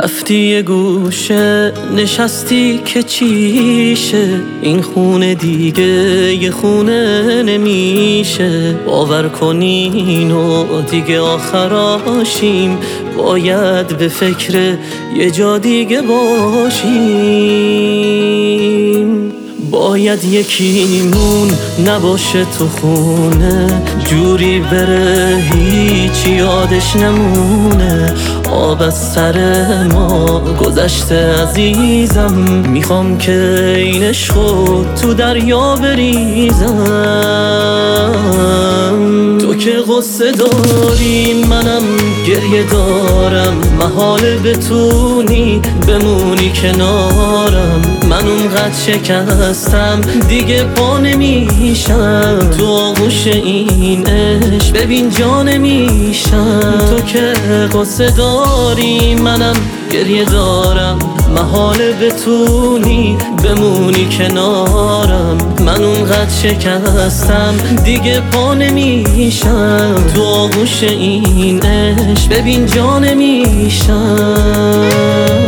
رفتی یه گوشه نشستی که چیشه، این خونه دیگه یه خونه نمیشه. باور کنین دیگه آخراشیم، باید به فکر یه جا دیگه باشیم. باید یکیمون نباشه تو خونه، جوری بره هیچ یادش نمونه. آب از سر ما گذشته عزیزم، میخوام که این عشقو تو دریا بریزم. تو که غصه داری منم گریه دارم، محاله بتونی بمونی کنارم. من اونقدر شکستم دیگه پا نمیشم، تو آغوش این عشق ببین جا نمیشم. تو که غصه داری منم گریه دارم، محاله بتونی بمونی کنارم. من اونقدر شکستم دیگه پا نمیشم، تو آغوش این عشق ببین جا نمیشم.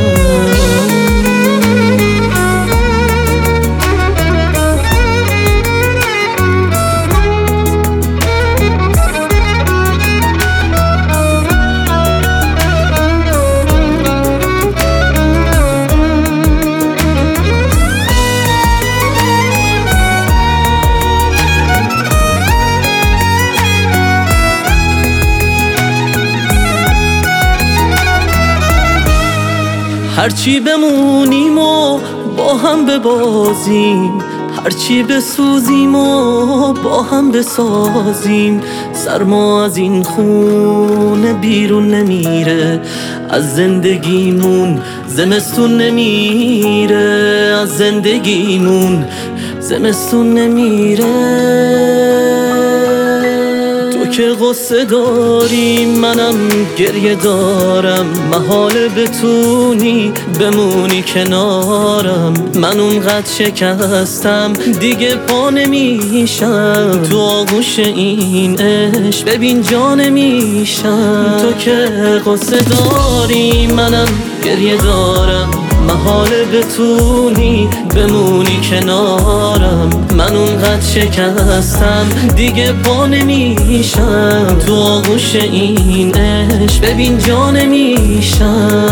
هرچی بمونیم و با هم ببازیم، هرچی بسوزیم و با هم بسازیم. سرما از این خونه بیرون نمیره، از زندگیمون زمستون نمیره، از زندگیمون زمستون نمیره. تو که غصه داری منم گریه دارم، محاله بتونی بمونی کنارم. من اونقدر شکستم دیگه پا نمیشم، تو آغوش این عشق ببین جا نمیشم. تو که غصه داری منم گریه دارم، محاله بتونی بمونی کنارم. من اونقدر شکستم دیگه پا نمیشم، تو آغوش این عشق ببین جا نمیشم.